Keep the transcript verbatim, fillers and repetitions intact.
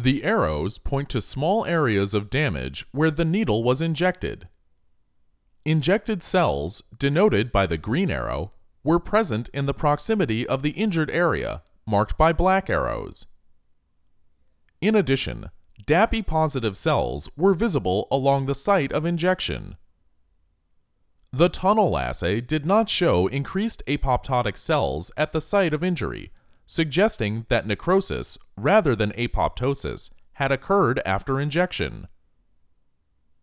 The arrows point to small areas of damage where the needle was injected. Injected cells, denoted by the green arrow, were present in the proximity of the injured area, marked by black arrows. In addition, D A P I-positive cells were visible along the site of injection. The tunnel assay did not show increased apoptotic cells at the site of injury, suggesting that necrosis rather than apoptosis had occurred after injection.